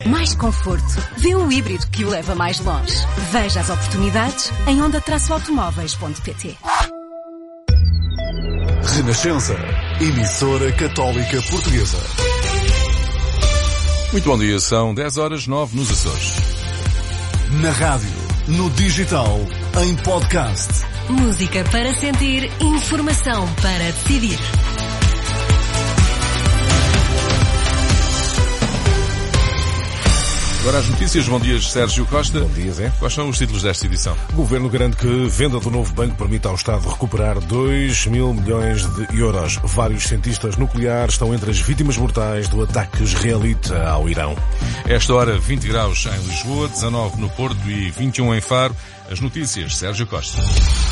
mais conforto. Vê um híbrido que o leva mais longe. Veja as oportunidades em onda-automóveis.pt. Renascença, emissora católica portuguesa. Muito bom dia, são 10h09 nos Açores. Na rádio, no digital, em podcast. Música para sentir, informação para decidir. Agora as notícias. Bom dia, Sérgio Costa. Bom dia, Zé. Quais são os títulos desta edição? O Governo garante que a venda do novo banco permite ao Estado recuperar 2 mil milhões de euros. Vários cientistas nucleares estão entre as vítimas mortais do ataque israelita ao Irão. Esta hora, 20 graus em Lisboa, 19 no Porto e 21 em Faro. As notícias, Sérgio Costa.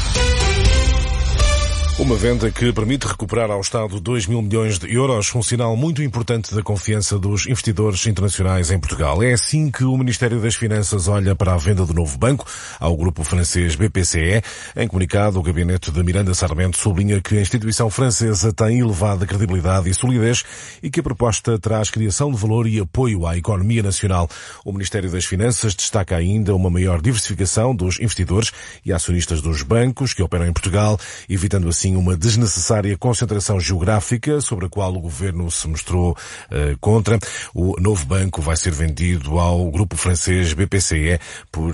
Uma venda que permite recuperar ao Estado 2 mil milhões de euros, um sinal muito importante da confiança dos investidores internacionais em Portugal. É assim que o Ministério das Finanças olha para a venda do novo banco ao grupo francês BPCE. Em comunicado, o gabinete de Miranda Sarmento sublinha que a instituição francesa tem elevada credibilidade e solidez e que a proposta traz criação de valor e apoio à economia nacional. O Ministério das Finanças destaca ainda uma maior diversificação dos investidores e acionistas dos bancos que operam em Portugal, evitando assim uma desnecessária concentração geográfica sobre a qual o Governo se mostrou contra. O novo banco vai ser vendido ao grupo francês BPCE por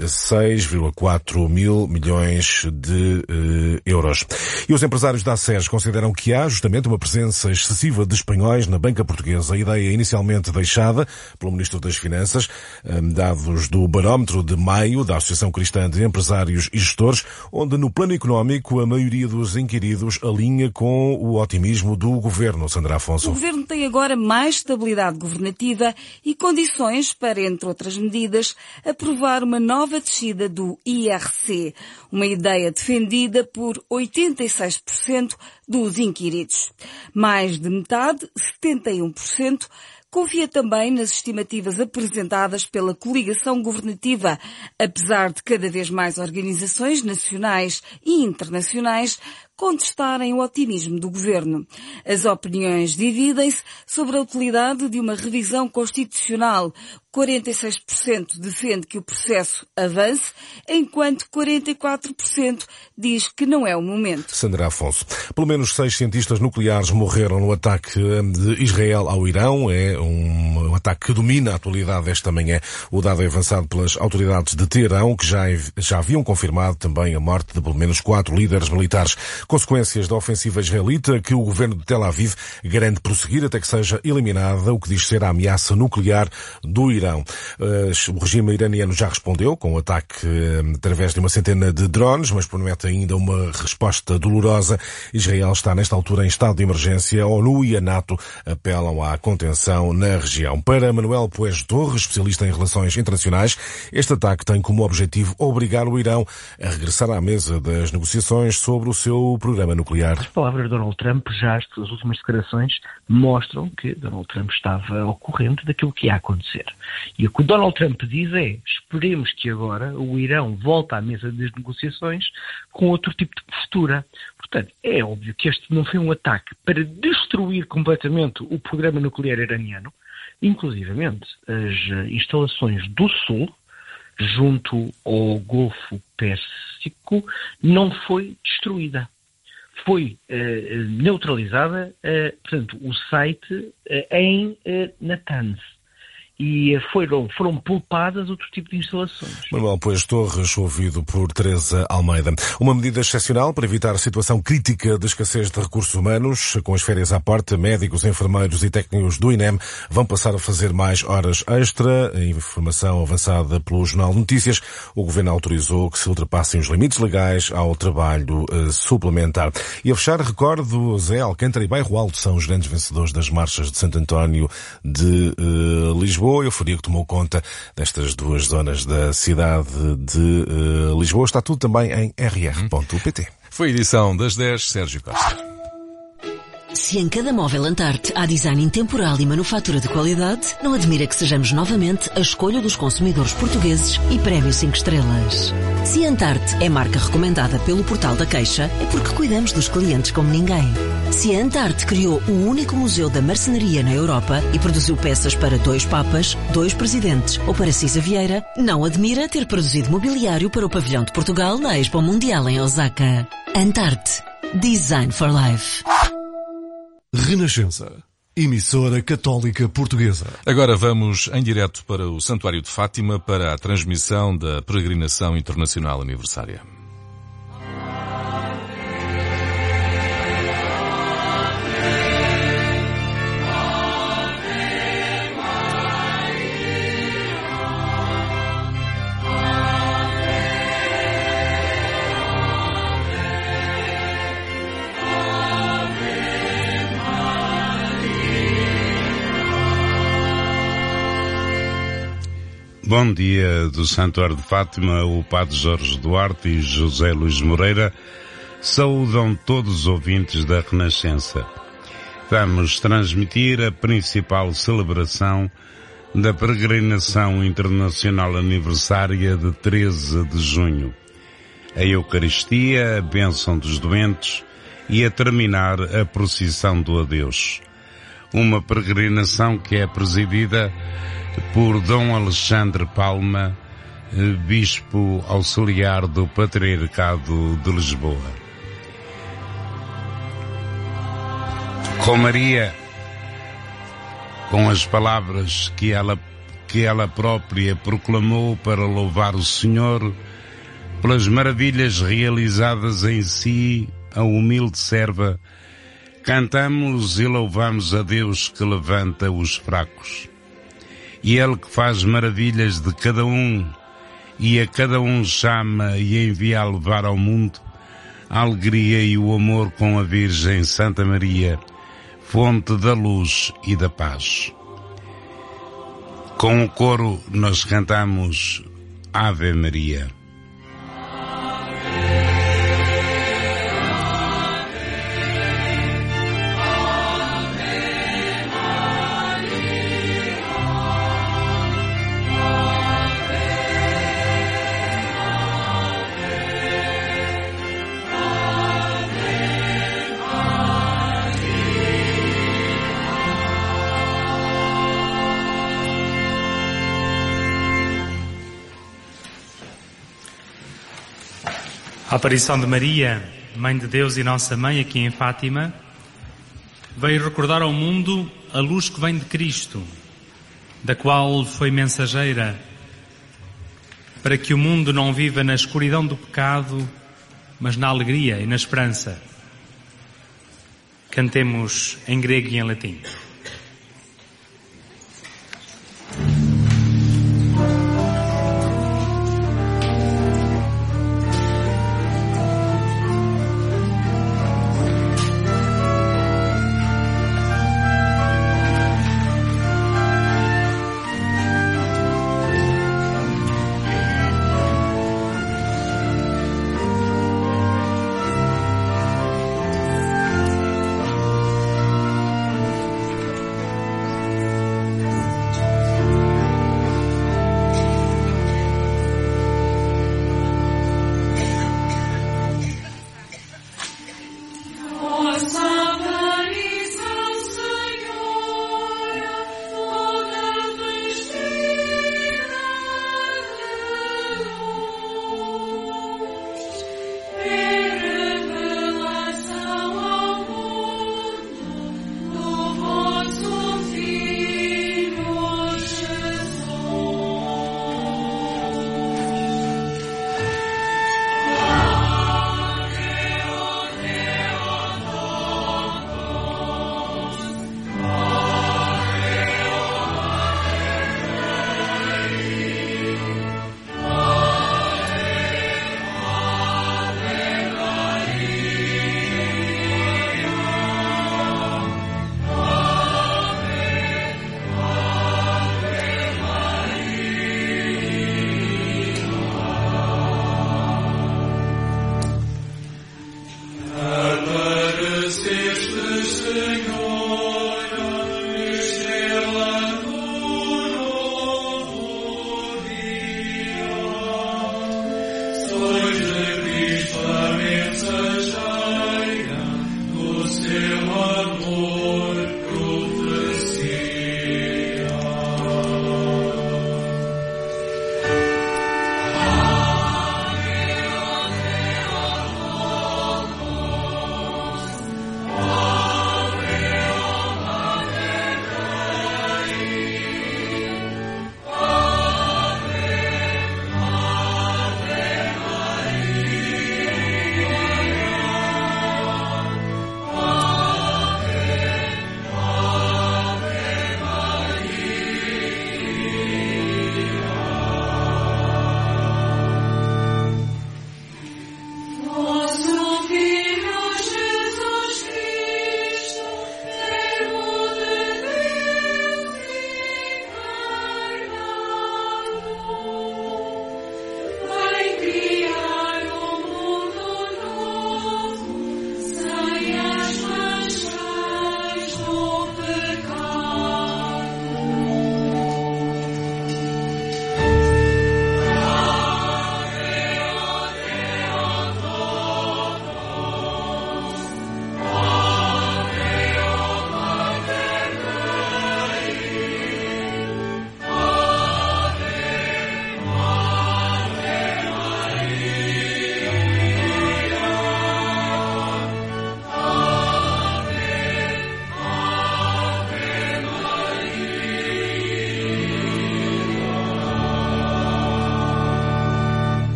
6,4 mil milhões de euros. E os empresários da ACES consideram que há justamente uma presença excessiva de espanhóis na banca portuguesa. A ideia inicialmente deixada pelo Ministro das Finanças, dados do barómetro de maio da Associação Cristã de Empresários e Gestores, onde no plano económico a maioria dos inquiridos alinha com o otimismo do Governo. Sandra Afonso. O Governo tem agora mais estabilidade governativa e condições para, entre outras medidas, aprovar uma nova descida do IRC, uma ideia defendida por 86% dos inquiridos. Mais de metade, 71%, confia também nas estimativas apresentadas pela coligação governativa, apesar de cada vez mais organizações nacionais e internacionais contestarem o otimismo do Governo. As opiniões dividem-se sobre a utilidade de uma revisão constitucional. 46% defende que o processo avance, enquanto 44% diz que não é o momento. Sandra Afonso. Pelo menos 6 cientistas nucleares morreram no ataque de Israel ao Irão. É um ataque que domina a atualidade esta manhã. O dado é avançado pelas autoridades de Teherão, que já haviam confirmado também a morte de pelo menos 4 líderes militares. Consequências da ofensiva israelita que o governo de Tel Aviv garante prosseguir até que seja eliminada o que diz ser a ameaça nuclear do Irão. O regime iraniano já respondeu com um ataque através de uma centena de drones, mas promete ainda uma resposta dolorosa. Israel está nesta altura em estado de emergência. A ONU e a NATO apelam à contenção na região. Para Manuel Poés Torres, especialista em relações internacionais, este ataque tem como objetivo obrigar o Irão a regressar à mesa das negociações sobre o seu programa nuclear. As palavras de Donald Trump, já as últimas declarações, mostram que Donald Trump estava ao corrente daquilo que ia acontecer. E o que o Donald Trump diz é: esperemos que agora o Irão volte à mesa das negociações com outro tipo de postura. Portanto, é óbvio que este não foi um ataque para destruir completamente o programa nuclear iraniano, inclusivamente as instalações do Sul, junto ao Golfo Pérsico, não foi destruída. Foi neutralizada, portanto, o site em Natanz. E foram poupadas outro tipo de instalações. Manuel Poés Torres, ouvido por Teresa Almeida. Uma medida excepcional para evitar a situação crítica de escassez de recursos humanos. Com as férias à parte, médicos, enfermeiros e técnicos do INEM vão passar a fazer mais horas extra. A informação avançada pelo Jornal de Notícias. O Governo autorizou que se ultrapassem os limites legais ao trabalho suplementar. E a fechar, recordo, Zé, Alcântara e Bairro Alto são os grandes vencedores das marchas de Santo António de Lisboa. A euforia que tomou conta destas duas zonas da cidade de Lisboa. Está tudo também em rr.pt. Foi a edição das 10, Sérgio Costa. Se em cada móvel Antarte há design intemporal e manufatura de qualidade, não admira que sejamos novamente a escolha dos consumidores portugueses e prémio 5 estrelas. Se Antarte é marca recomendada pelo Portal da Queixa, é porque cuidamos dos clientes como ninguém. Se a Antarte criou o único museu da marcenaria na Europa e produziu peças para 2 papas, 2 presidentes ou para Cisa Vieira, não admira ter produzido mobiliário para o pavilhão de Portugal na Expo Mundial em Osaka. Antarte. Design for Life. Renascença. Emissora Católica Portuguesa. Agora vamos em direto para o Santuário de Fátima para a transmissão da Peregrinação Internacional Aniversária. Bom dia do Santuário de Fátima, o Padre Jorge Duarte e José Luís Moreira saúdam todos os ouvintes da Renascença. Vamos transmitir a principal celebração da Peregrinação Internacional Aniversária de 13 de junho. A Eucaristia, a bênção dos doentes e a terminar a procissão do adeus. Uma peregrinação que é presidida por Dom Alexandre Palma, Bispo Auxiliar do Patriarcado de Lisboa. Com Maria, com as palavras que ela própria proclamou para louvar o Senhor pelas maravilhas realizadas em si, a humilde serva, cantamos e louvamos a Deus que levanta os fracos. E Ele que faz maravilhas de cada um, e a cada um chama e envia a levar ao mundo a alegria e o amor com a Virgem Santa Maria, fonte da luz e da paz. Com o coro nós cantamos Ave Maria. A aparição de Maria, Mãe de Deus e Nossa Mãe, aqui em Fátima, veio recordar ao mundo a luz que vem de Cristo, da qual foi mensageira, para que o mundo não viva na escuridão do pecado, mas na alegria e na esperança. Cantemos em grego e em latim.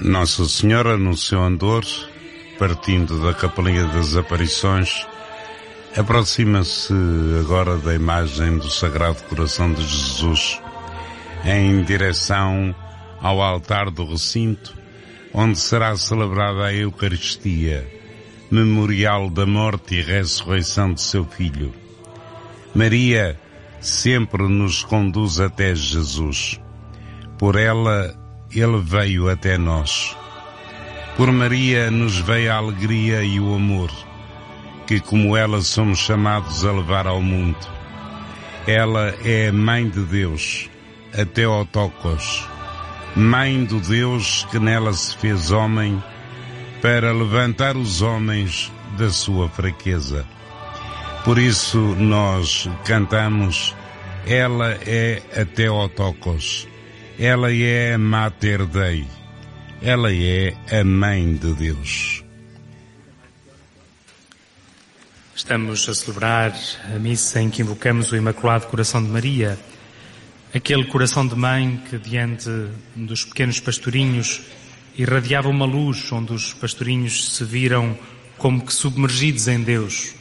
Nossa Senhora, no seu andor, partindo da Capelinha das Aparições, aproxima-se agora da imagem do Sagrado Coração de Jesus, em direção ao altar do recinto, onde será celebrada a Eucaristia, memorial da morte e ressurreição de seu Filho. Maria sempre nos conduz até Jesus. Por ela, Ele veio até nós. Por Maria nos veio a alegria e o amor, que como ela somos chamados a levar ao mundo. Ela é a Mãe de Deus, a Theotokos, Mãe do Deus que nela se fez homem, para levantar os homens da sua fraqueza. Por isso nós cantamos, ela é a Theotokos, ela é a Mater Dei, ela é a Mãe de Deus. Estamos a celebrar a missa em que invocamos o Imaculado Coração de Maria, aquele coração de mãe que diante dos pequenos pastorinhos irradiava uma luz onde os pastorinhos se viram como que submergidos em Deus.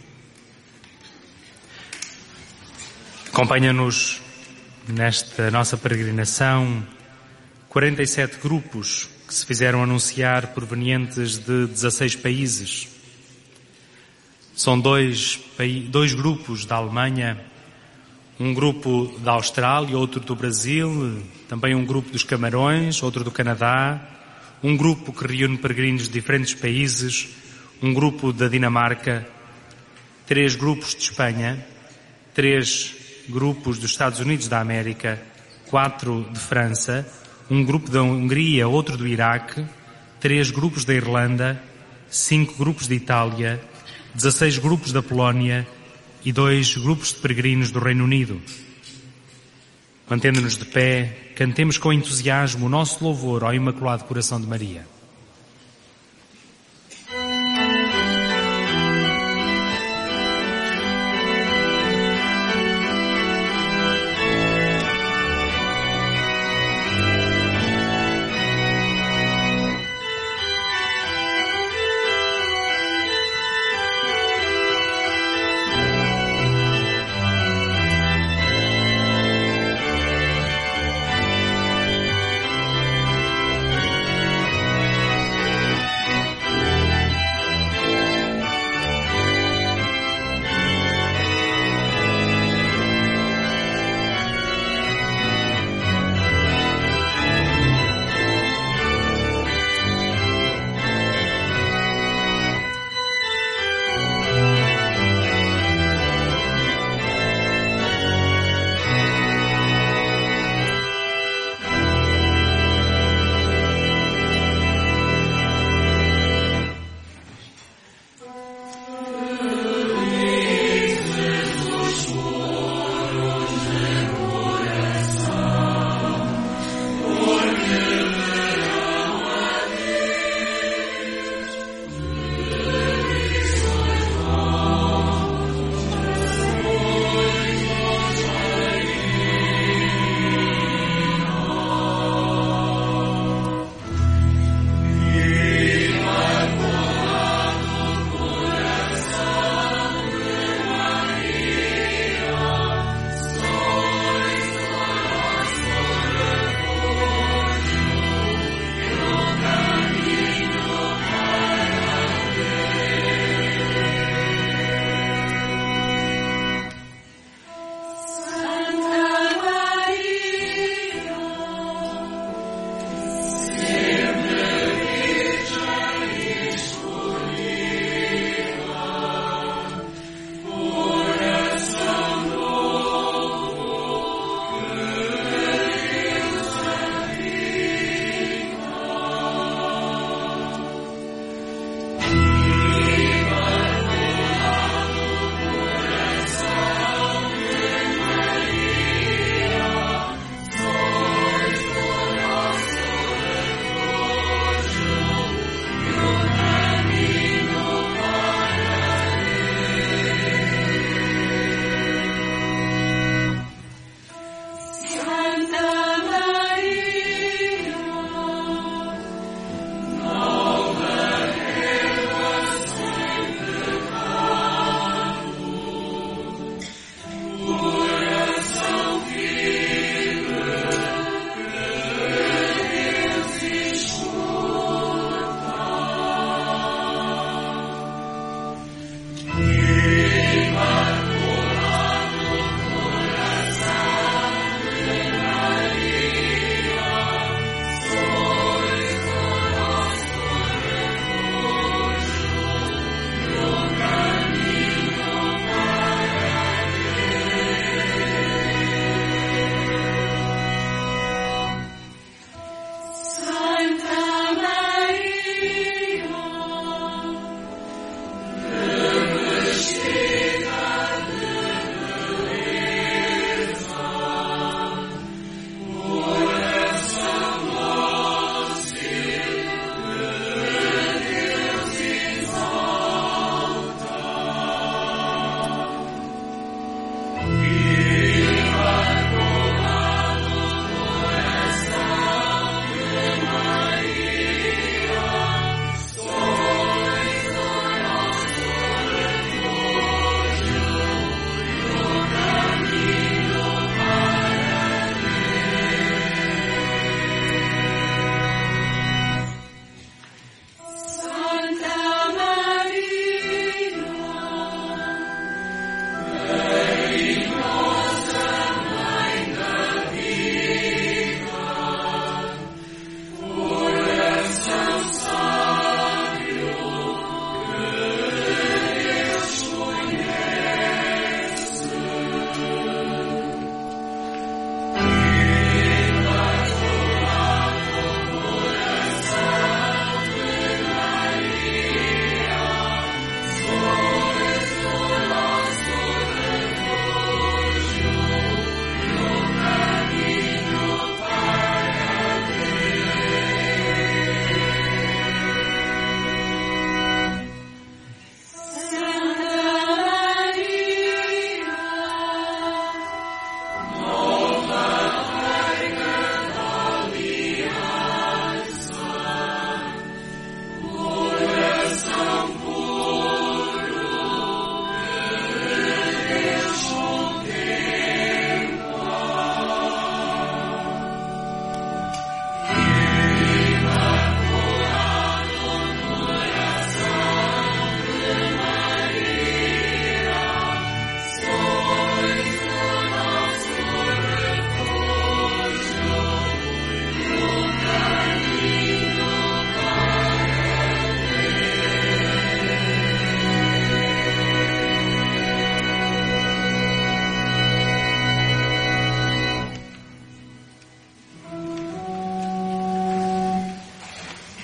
Acompanha-nos nesta nossa peregrinação 47 grupos que se fizeram anunciar provenientes de 16 países. São dois grupos da Alemanha, um grupo da Austrália, outro do Brasil, também um grupo dos Camarões, outro do Canadá, um grupo que reúne peregrinos de diferentes países, um grupo da Dinamarca, 3 grupos de Espanha, 3 grupos dos Estados Unidos da América, 4 de França, um grupo da Hungria, outro do Iraque, 3 grupos da Irlanda, 5 grupos de Itália, 16 grupos da Polónia e 2 grupos de peregrinos do Reino Unido. Mantendo-nos de pé, cantemos com entusiasmo o nosso louvor ao Imaculado Coração de Maria.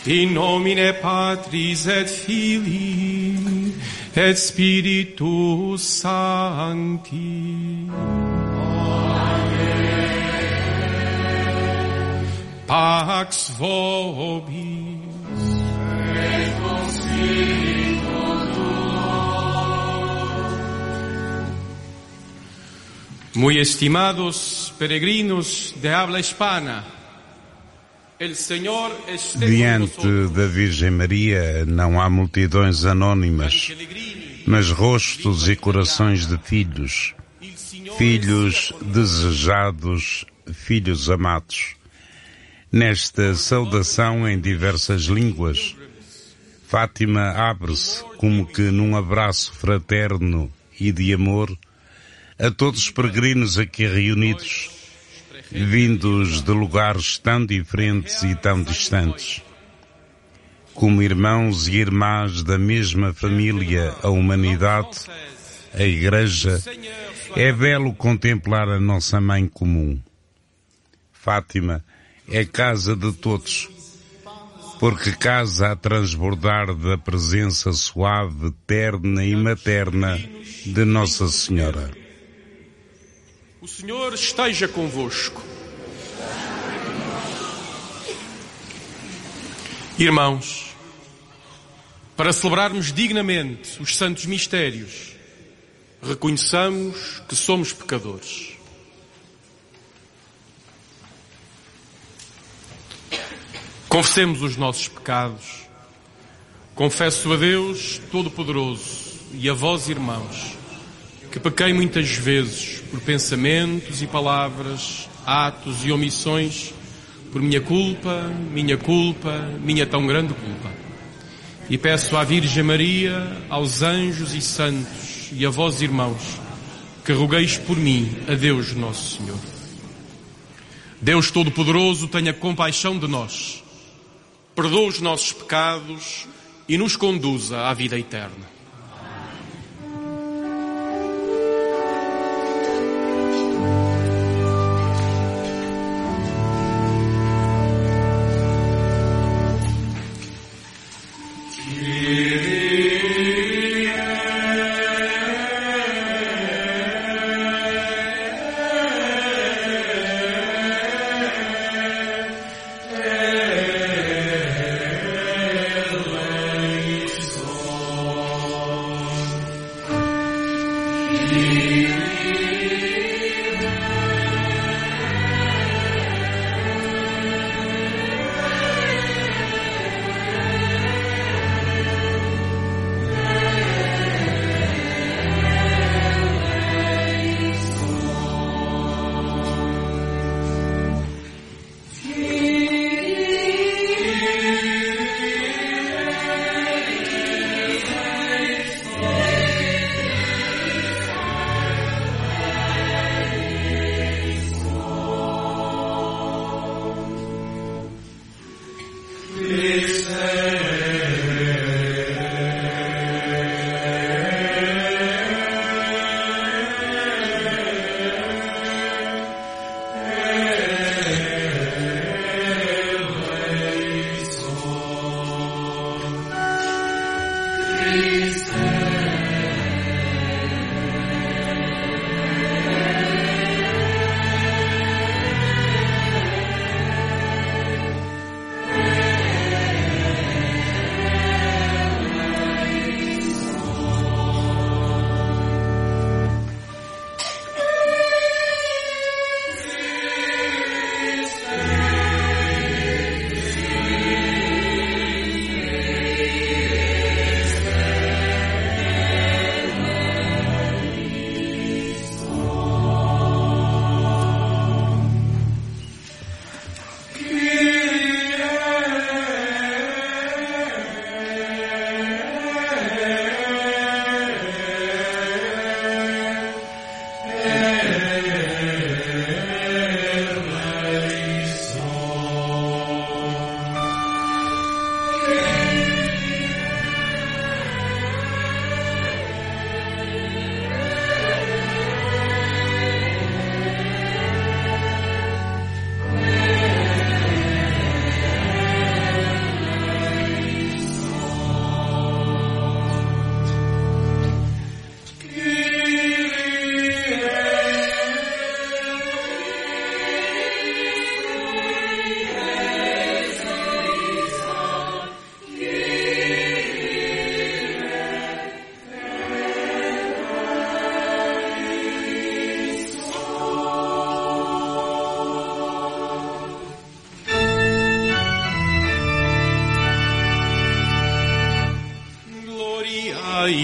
In nomine Patris et Filii et Spiritus Sancti. Pax vobis. Et con spiritu tuo. Muy estimados peregrinos de habla hispana, el Señor esté diante da Virgem Maria não há multidões anônimas, mas rostos e corações de filhos, filhos desejados, filhos amados. Nesta saudação em diversas línguas, Fátima abre-se como que num abraço fraterno e de amor a todos os peregrinos aqui reunidos, vindos de lugares tão diferentes e tão distantes. Como irmãos e irmãs da mesma família, a humanidade, a Igreja, é belo contemplar a nossa mãe comum. Fátima é casa de todos, porque casa a transbordar da presença suave, terna e materna de Nossa Senhora. O Senhor esteja convosco. Irmãos, para celebrarmos dignamente os santos mistérios, reconheçamos que somos pecadores. Confessemos os nossos pecados. Confesso a Deus Todo-Poderoso e a vós, irmãos, que pequei muitas vezes por pensamentos e palavras, atos e omissões, por minha culpa, minha tão grande culpa. E peço à Virgem Maria, aos anjos e santos e a vós, irmãos, que rogueis por mim a Deus Nosso Senhor. Deus Todo-Poderoso tenha compaixão de nós, perdoa os nossos pecados e nos conduza à vida eterna.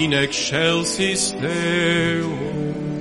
in excelsis Deo.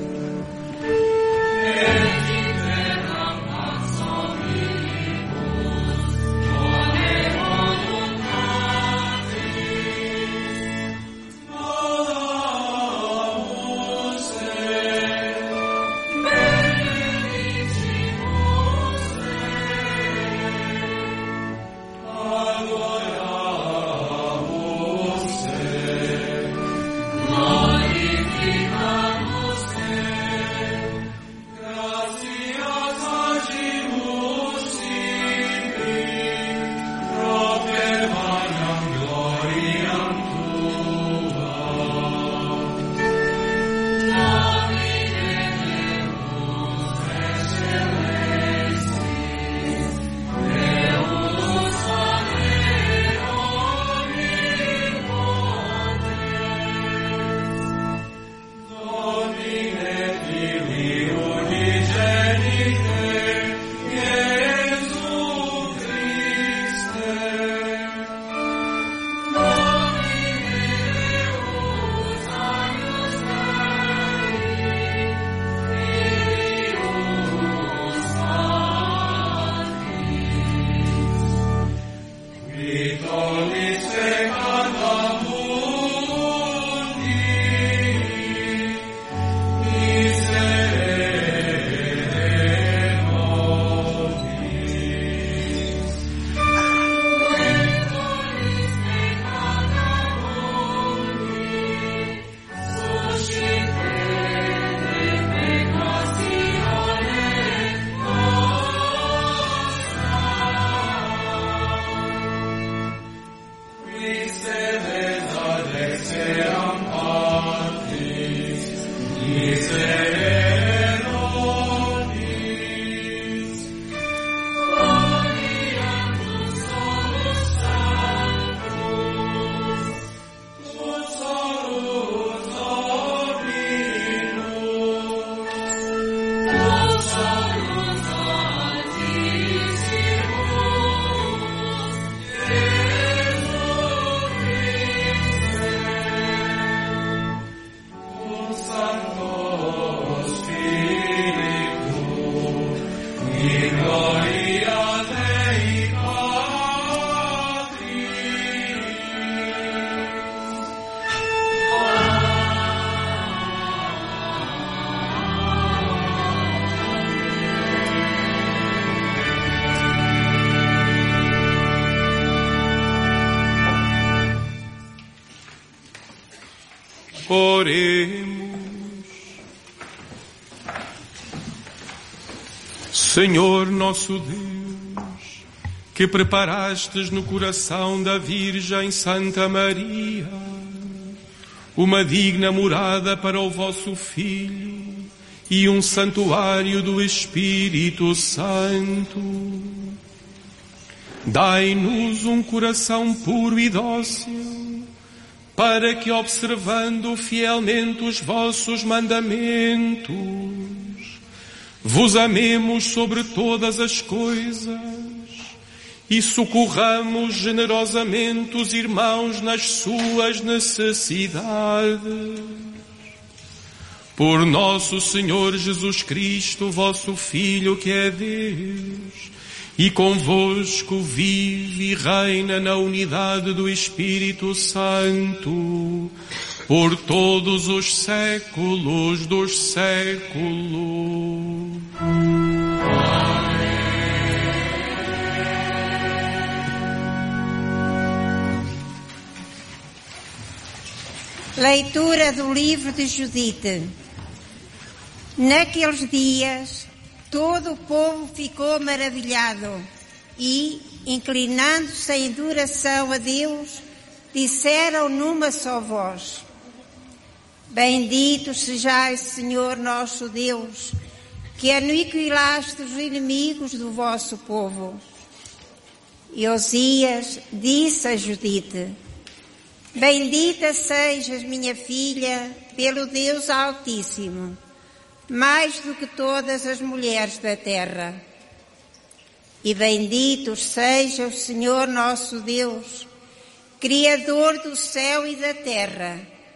Oremos. Senhor nosso Deus, que preparastes no coração da Virgem Santa Maria uma digna morada para o vosso Filho e um santuário do Espírito Santo, dai-nos um coração puro e dócil, para que, observando fielmente os vossos mandamentos, vos amemos sobre todas as coisas e socorramos generosamente os irmãos nas suas necessidades. Por nosso Senhor Jesus Cristo, vosso Filho, que é Deus, e convosco vive e reina na unidade do Espírito Santo, por todos os séculos dos séculos. Leitura do livro de Judite. Naqueles dias, todo o povo ficou maravilhado e, inclinando-se em adoração a Deus, disseram numa só voz: Bendito sejais, Senhor nosso Deus, que aniquilaste os inimigos do vosso povo. E Osias disse a Judite: Bendita sejas, minha filha, pelo Deus Altíssimo, mais do que todas as mulheres da terra. E bendito seja o Senhor nosso Deus, Criador do céu e da terra,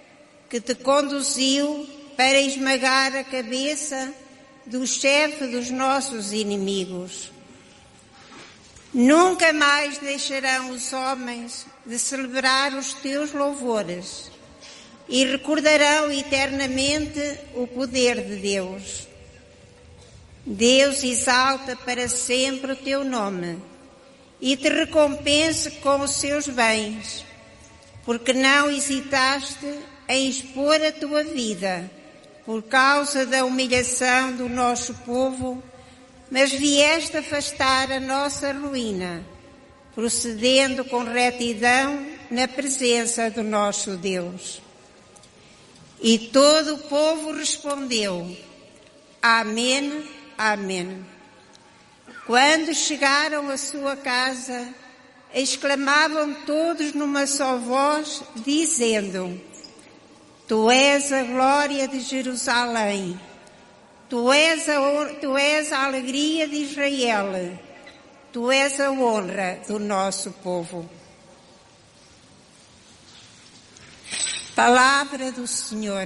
que te conduziu para esmagar a cabeça do chefe dos nossos inimigos. Nunca mais deixarão os homens de celebrar os teus louvores e recordarão eternamente o poder de Deus. Deus exalta para sempre o teu nome e te recompense com os seus bens, porque não hesitaste em expor a tua vida por causa da humilhação do nosso povo, mas vieste afastar a nossa ruína, procedendo com retidão na presença do nosso Deus. E todo o povo respondeu: Amém, Amém. Quando chegaram à sua casa, exclamavam todos numa só voz, dizendo: Tu és a glória de Jerusalém, tu és a alegria de Israel, tu és a honra do nosso povo. Palavra do Senhor.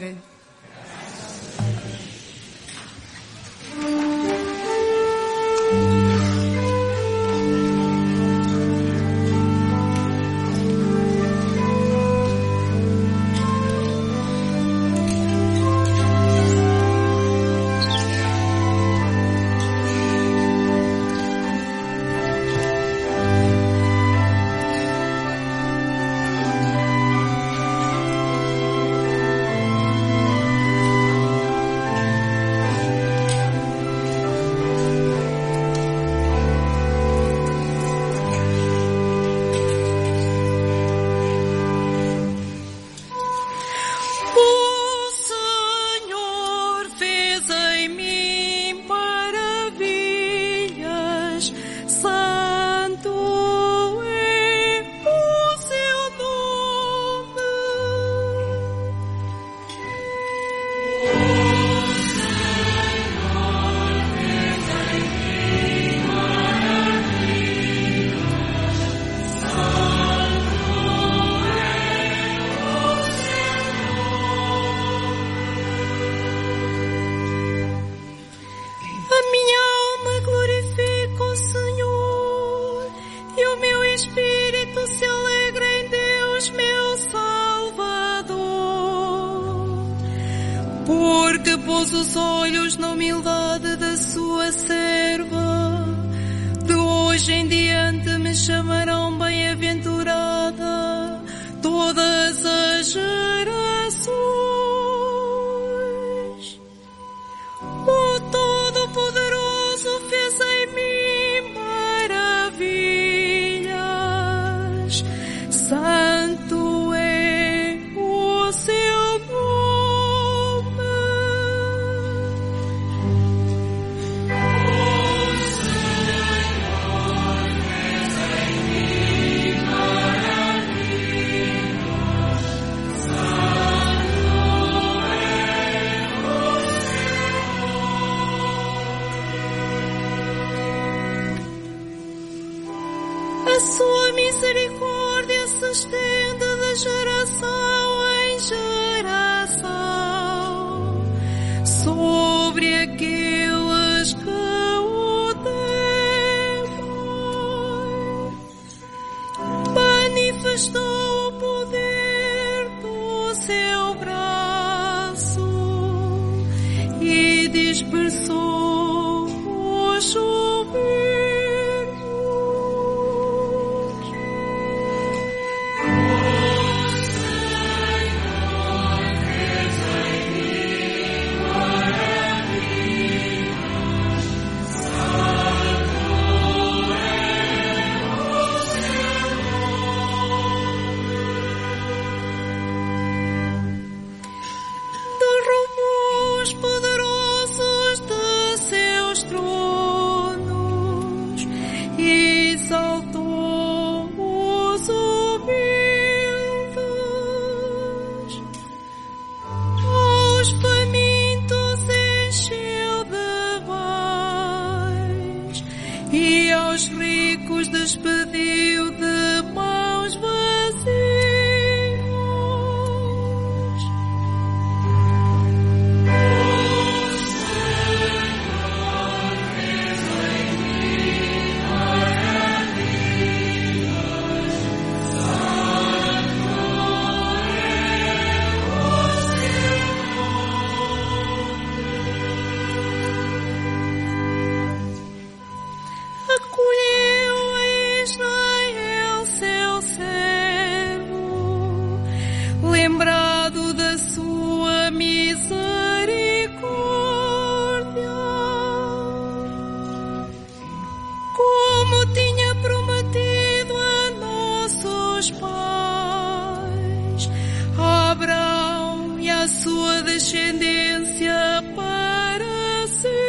descendência para sempre.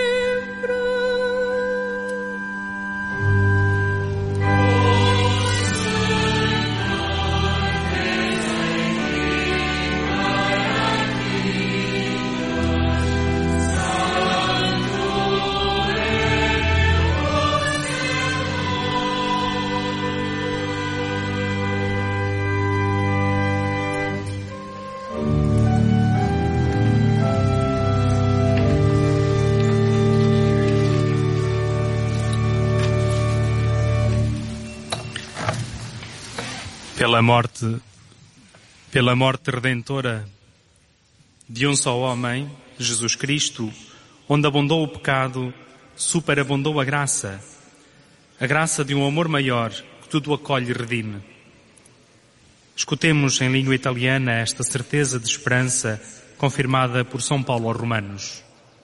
Pela morte redentora de um só homem, Jesus Cristo, onde abundou o pecado, superabundou a graça de um amor maior que tudo acolhe e redime. Escutemos em língua italiana esta certeza de esperança confirmada por São Paulo aos Romanos.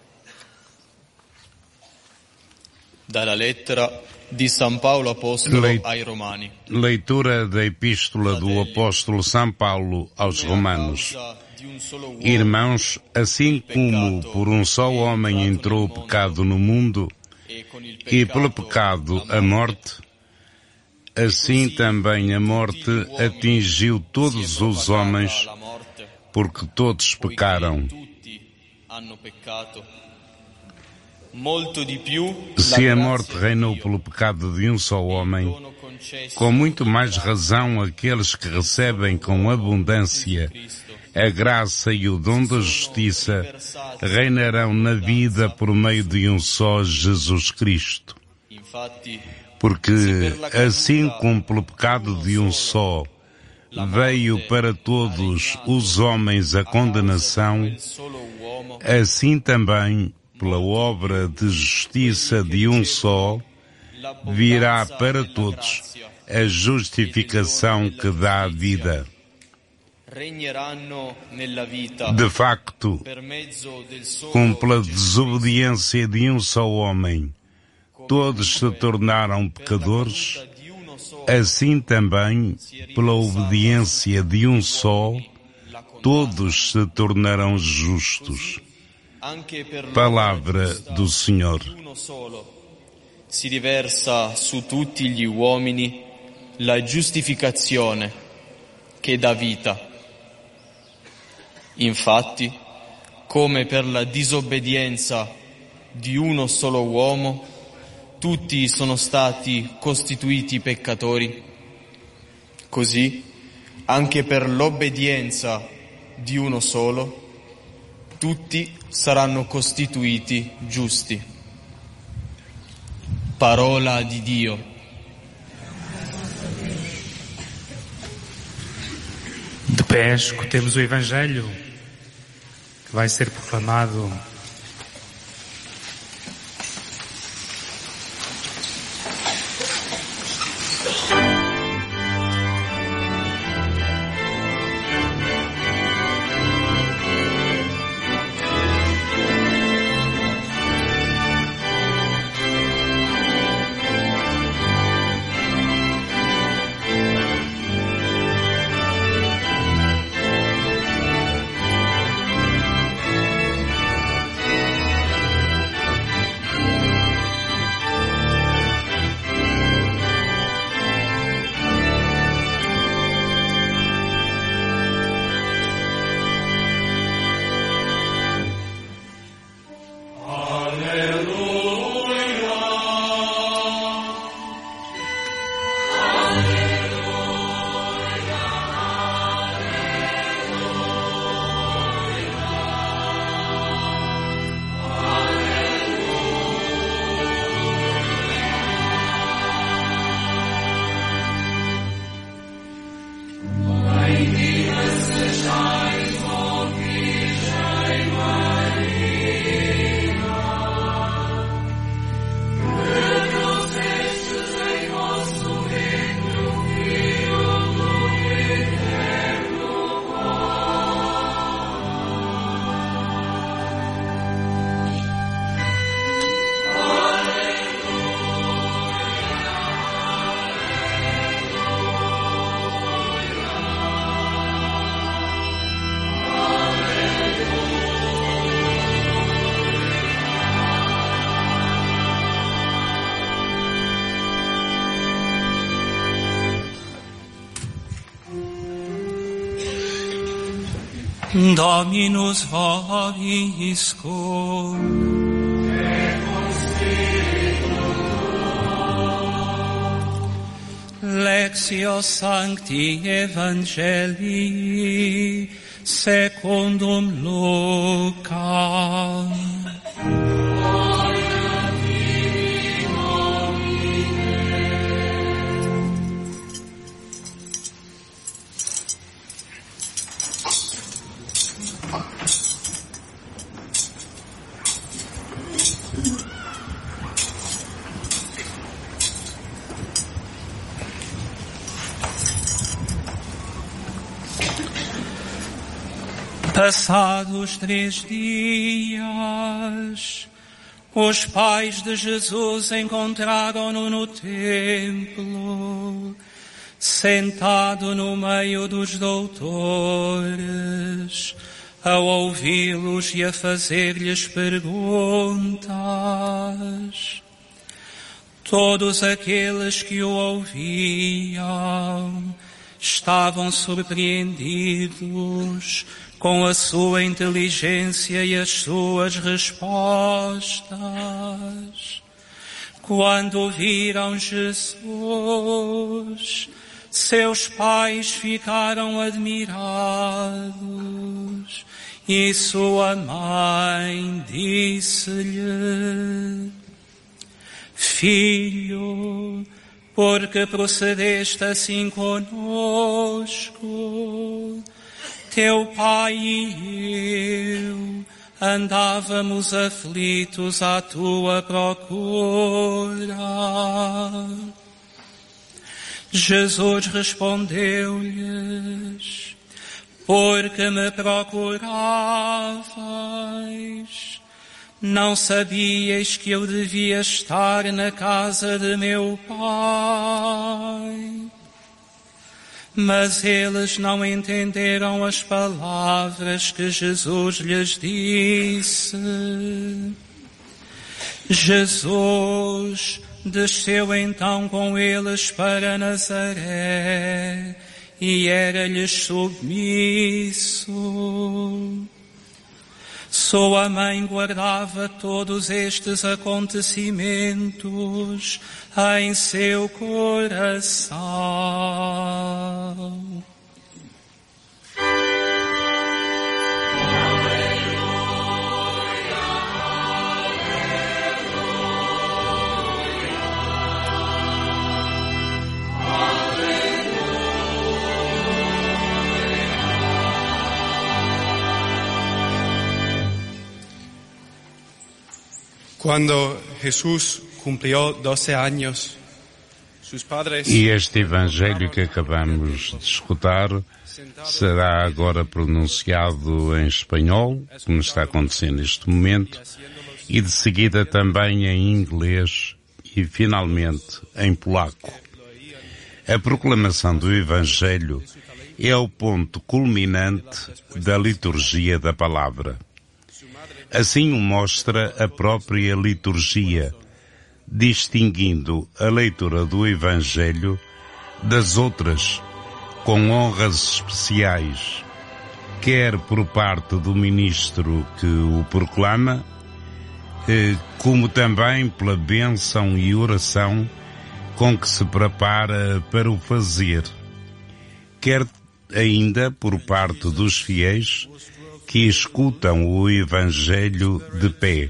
Dalla lettera di San Paolo Apostolo ai Romani. Leitura da Epístola do Apóstolo São Paulo aos Romanos. Irmãos, assim como por um só homem entrou o pecado no mundo, e pelo pecado a morte, assim também a morte atingiu todos os homens, porque todos pecaram. Se a morte reinou pelo pecado de um só homem, com muito mais razão aqueles que recebem com abundância a graça e o dom da justiça reinarão na vida por meio de um só Jesus Cristo. Porque assim como pelo pecado de um só veio para todos os homens a condenação, assim também pela obra de justiça de um só, virá para todos a justificação que dá a vida. De facto, como pela desobediência de um só homem, todos se tornaram pecadores, assim também, pela obediência de um só, todos se tornarão justos. Palavra do Senhor. Si riversa su tutti gli uomini la giustificazione che dà vita. Infatti, come per la disobbedienza di uno solo uomo, tutti sono stati costituiti peccatori, così anche per l'obbedienza di uno solo, tutti saranno costituiti giusti. Parola di Dio. De pé, escutemos o Evangelho que vai ser proclamado. Dominus vobiscum. Lectio Sancti Evangelii secundum Lucam. Passados 3 dias, os pais de Jesus encontraram-no no templo, sentado no meio dos doutores, a ouvi-los e a fazer-lhes perguntas. Todos aqueles que o ouviam estavam surpreendidos com a sua inteligência e as suas respostas. Quando viram Jesus, seus pais ficaram admirados e sua mãe disse-lhe: Filho, por que procedeste assim conosco? Teu pai e eu andávamos aflitos à tua procura. Jesus respondeu-lhes: Porque me procuravais? Não sabíeis que eu devia estar na casa de meu pai? Mas eles não entenderam as palavras que Jesus lhes disse. Jesus desceu então com eles para Nazaré e era-lhes submisso. Sua mãe guardava todos estes acontecimentos em seu coração. Cuando Jesús cumplió 12 años, sus padres... E este Evangelho que acabamos de escutar será agora pronunciado em espanhol, como está acontecendo neste momento, e de seguida também em inglês e finalmente em polaco. A proclamação do Evangelho é o ponto culminante da liturgia da palavra. Assim o mostra a própria liturgia, distinguindo a leitura do Evangelho das outras, com honras especiais, quer por parte do ministro que o proclama, como também pela bênção e oração com que se prepara para o fazer, quer ainda por parte dos fiéis que escutam o Evangelho de pé.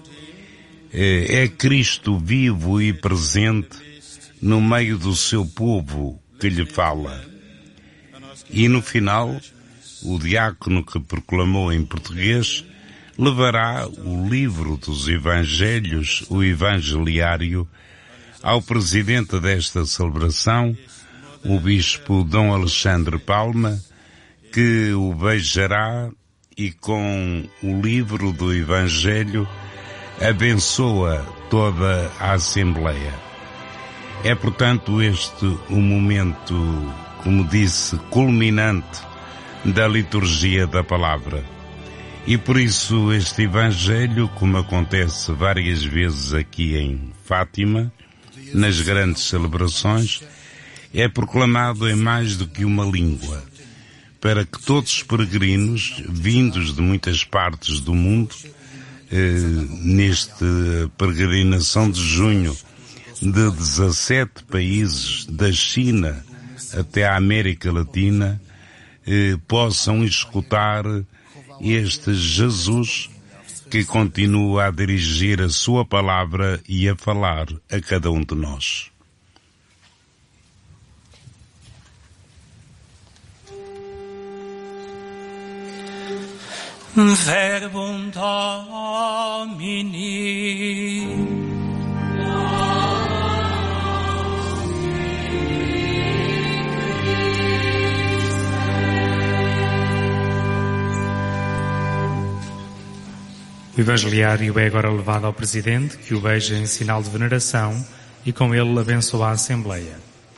É Cristo vivo e presente no meio do seu povo que lhe fala. E no final, o diácono que proclamou em português levará o livro dos Evangelhos, o Evangeliário, ao presidente desta celebração, o bispo Dom Alexandre Palma, que o beijará e com o livro do Evangelho abençoa toda a Assembleia. É, portanto, este o momento, como disse, culminante da liturgia da palavra. E por isso este Evangelho, como acontece várias vezes aqui em Fátima, nas grandes celebrações, é proclamado em mais do que uma língua. para que todos os peregrinos vindos de muitas partes do mundo, nesta peregrinação de junho, de 17 países da China até a América Latina, possam escutar este Jesus que continua a dirigir a sua palavra e a falar a cada um de nós. Verbum Domini. O Evangeliário é agora levado ao Presidente, que o beija em sinal de veneração e com ele abençoa a Assembleia.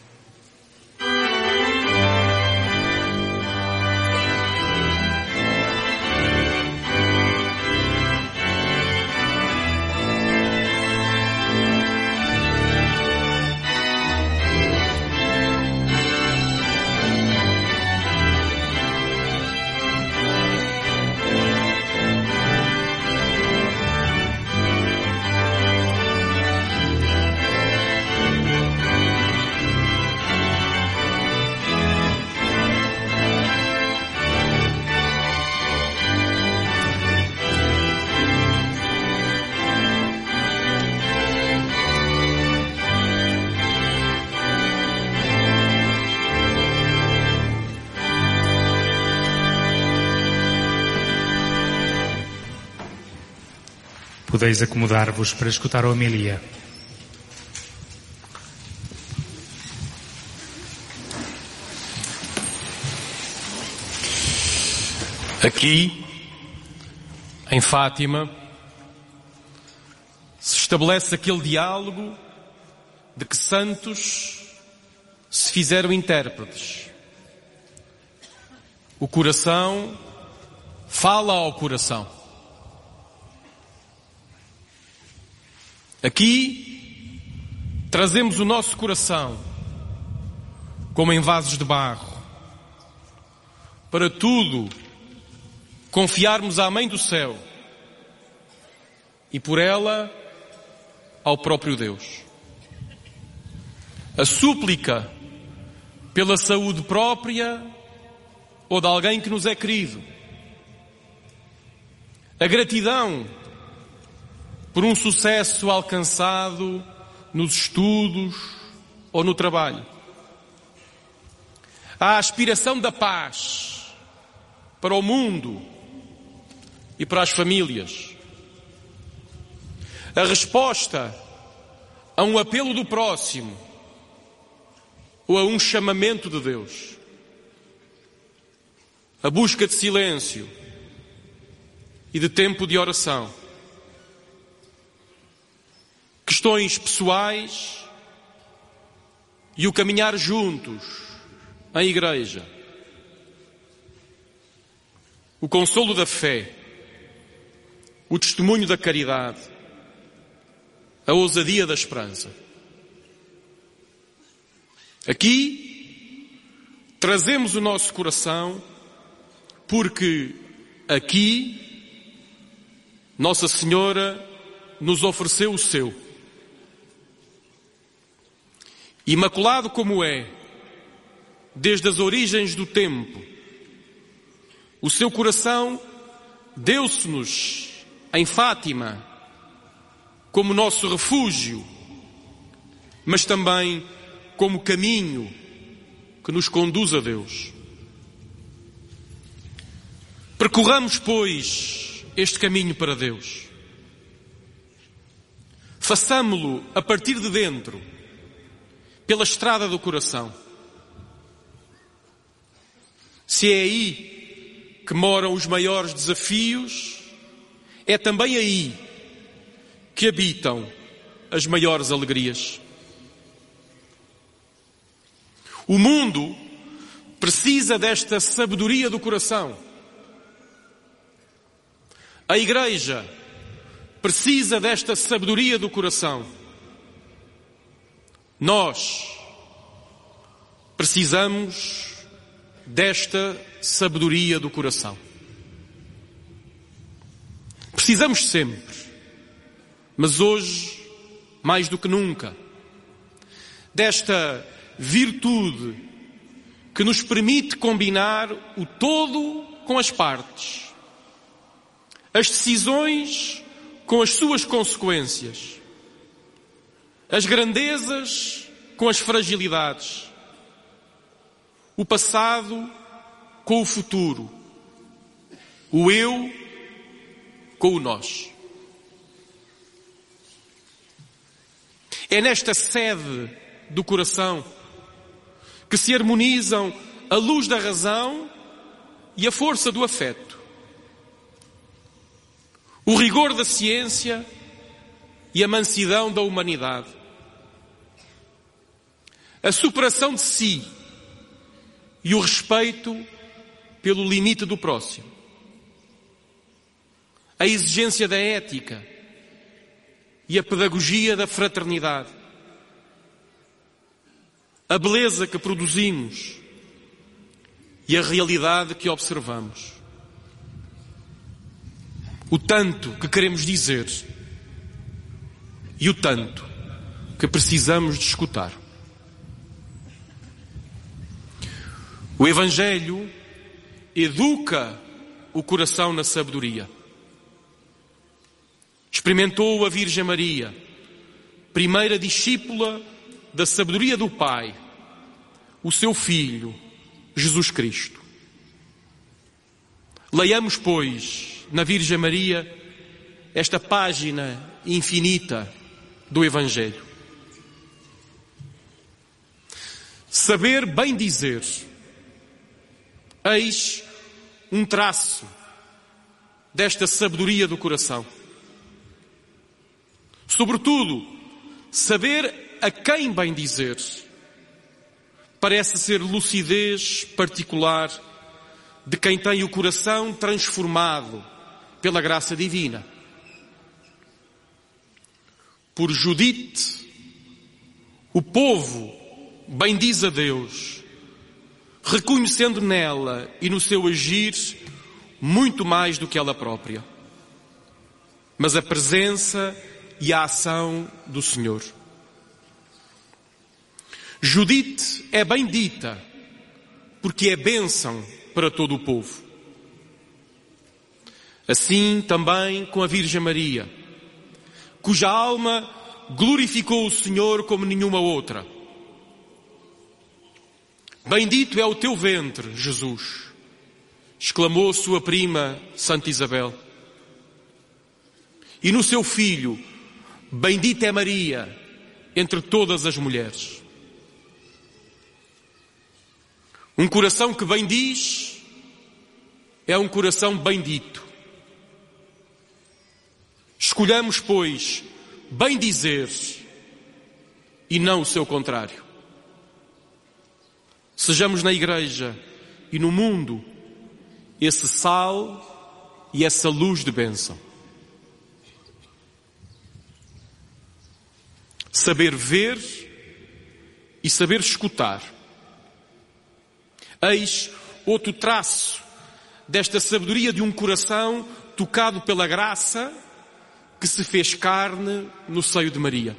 Podeis acomodar-vos para escutar a homilia. Aqui, em Fátima, se estabelece aquele diálogo de que santos se fizeram intérpretes. O coração fala ao coração. Aqui trazemos o nosso coração, como em vasos de barro, para tudo confiarmos à Mãe do Céu e por ela ao próprio Deus. A súplica pela saúde própria ou de alguém que nos é querido. A gratidão por um sucesso alcançado nos estudos ou no trabalho. A aspiração da paz para o mundo e para as famílias. A resposta a um apelo do próximo ou a um chamamento de Deus. A busca de silêncio e de tempo de oração. Questões pessoais e o caminhar juntos em igreja. O consolo da fé, o testemunho da caridade, a ousadia da esperança. Aqui trazemos o nosso coração porque aqui Nossa Senhora nos ofereceu o seu. Imaculado como é, desde as origens do tempo, o seu coração deu-se-nos em Fátima como nosso refúgio, mas também como caminho que nos conduz a Deus. Percorramos, pois, este caminho para Deus. Façamo-lo a partir de dentro, pela estrada do coração. Se é aí que moram os maiores desafios, é também aí que habitam as maiores alegrias. O mundo precisa desta sabedoria do coração. A Igreja precisa desta sabedoria do coração. Nós precisamos desta sabedoria do coração. Precisamos sempre, mas hoje, mais do que nunca, desta virtude que nos permite combinar o todo com as partes, as decisões com as suas consequências, as grandezas com as fragilidades, o passado com o futuro, o eu com o nós. É nesta sede do coração que se harmonizam a luz da razão e a força do afeto, o rigor da ciência e a mansidão da humanidade, a superação de si e o respeito pelo limite do próximo, a exigência da ética e a pedagogia da fraternidade, a beleza que produzimos e a realidade que observamos, o tanto que queremos dizer e o tanto que precisamos de escutar. O Evangelho educa o coração na sabedoria. Experimentou a Virgem Maria, primeira discípula da sabedoria do Pai, o seu Filho, Jesus Cristo. Leiamos, pois, na Virgem Maria, esta página infinita do Evangelho. Saber bem dizer, eis um traço desta sabedoria do coração. Sobretudo, saber a quem bem dizer parece ser lucidez particular de quem tem o coração transformado pela graça divina. Por Judite, o povo bendiz a Deus, reconhecendo nela e no seu agir muito mais do que ela própria, mas a presença e a ação do Senhor. Judite é bendita porque é bênção para todo o povo. Assim também com a Virgem Maria, cuja alma glorificou o Senhor como nenhuma outra. Bendito é o teu ventre, Jesus, exclamou sua prima Santa Isabel. E no seu filho, bendita é Maria entre todas as mulheres. Um coração que bendiz é um coração bendito. Escolhamos, pois, bem dizer e não o seu contrário. Sejamos na Igreja e no mundo esse sal e essa luz de bênção. Saber ver e saber escutar. Eis outro traço desta sabedoria de um coração tocado pela graça que se fez carne no seio de Maria.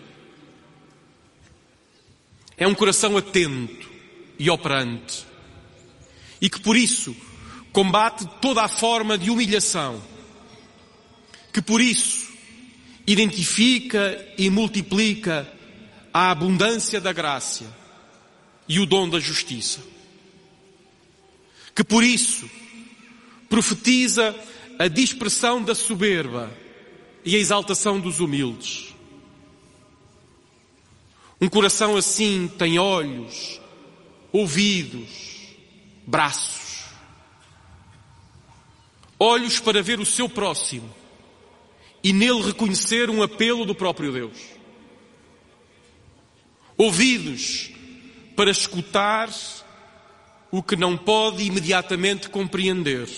É um coração atento e operante e que por isso combate toda a forma de humilhação, que por isso identifica e multiplica a abundância da graça e o dom da justiça, que por isso profetiza a dispersão da soberba e a exaltação dos humildes. Um coração assim tem olhos, ouvidos, braços. Olhos para ver o seu próximo e nele reconhecer um apelo do próprio Deus. Ouvidos para escutar o que não pode imediatamente compreender.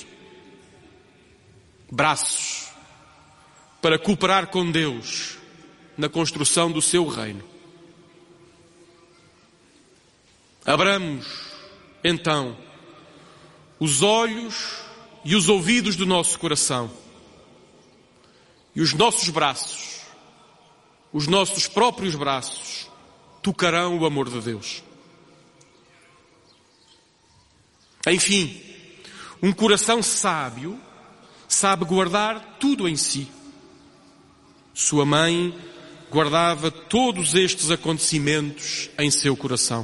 Braços para cooperar com Deus na construção do seu reino. Abramos, então, os olhos e os ouvidos do nosso coração e os nossos braços, os nossos próprios braços, tocarão o amor de Deus. Enfim, um coração sábio sabe guardar tudo em si. Sua mãe guardava todos estes acontecimentos em seu coração.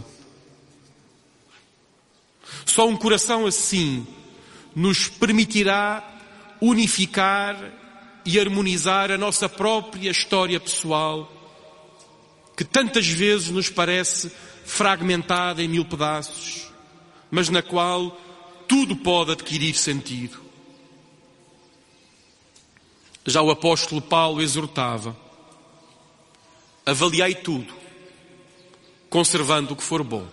Só um coração assim nos permitirá unificar e harmonizar a nossa própria história pessoal, que tantas vezes nos parece fragmentada em 1000 pedaços, mas na qual tudo pode adquirir sentido. Já o apóstolo Paulo exortava: avaliai tudo, conservando o que for bom.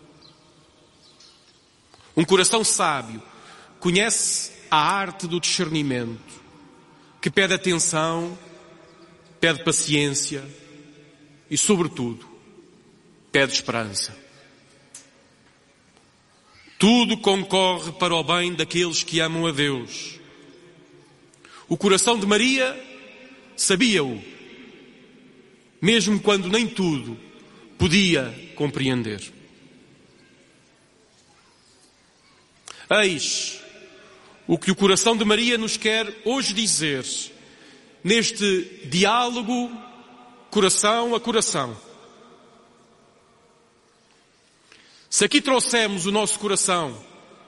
Um coração sábio conhece a arte do discernimento, que pede atenção, pede paciência e, sobretudo, pede esperança. Tudo concorre para o bem daqueles que amam a Deus. O coração de Maria sabia-o, mesmo quando nem tudo podia compreender. Eis o que o coração de Maria nos quer hoje dizer, neste diálogo coração a coração. Se aqui trouxemos o nosso coração,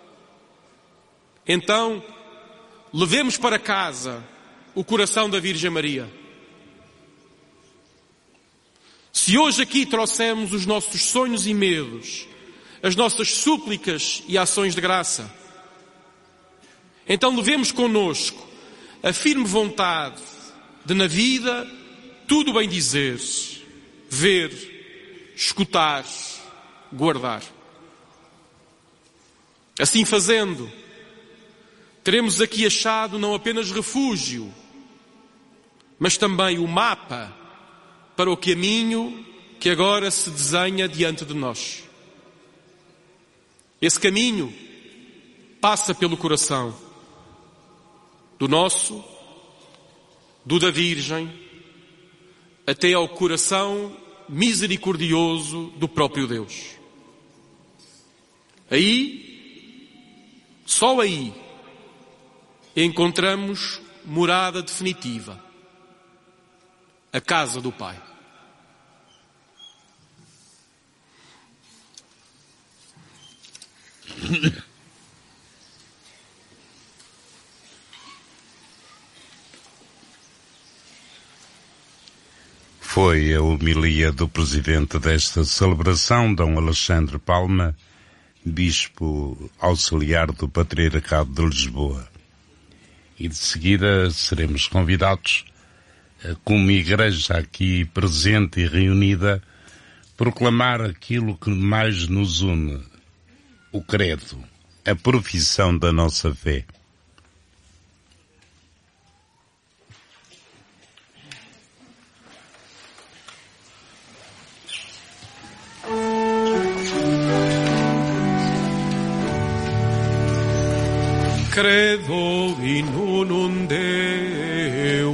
então levemos para casa o coração da Virgem Maria. Se hoje aqui trouxemos os nossos sonhos e medos, as nossas súplicas e ações de graça, então levemos connosco a firme vontade de na vida tudo bem dizer, ver, escutar, guardar. Assim fazendo, teremos aqui achado não apenas refúgio, mas também o mapa para o caminho que agora se desenha diante de nós. Esse caminho passa pelo coração do nosso, do da Virgem, até ao coração misericordioso do próprio Deus. Aí, só aí, encontramos morada definitiva, a casa do Pai. Foi a homilia do presidente desta celebração, Dom Alexandre Palma, bispo auxiliar do Patriarcado de Lisboa. E de seguida seremos convidados, como igreja aqui presente e reunida, proclamar aquilo que mais nos une, o credo, a profissão da nossa fé. Credo in unum Deum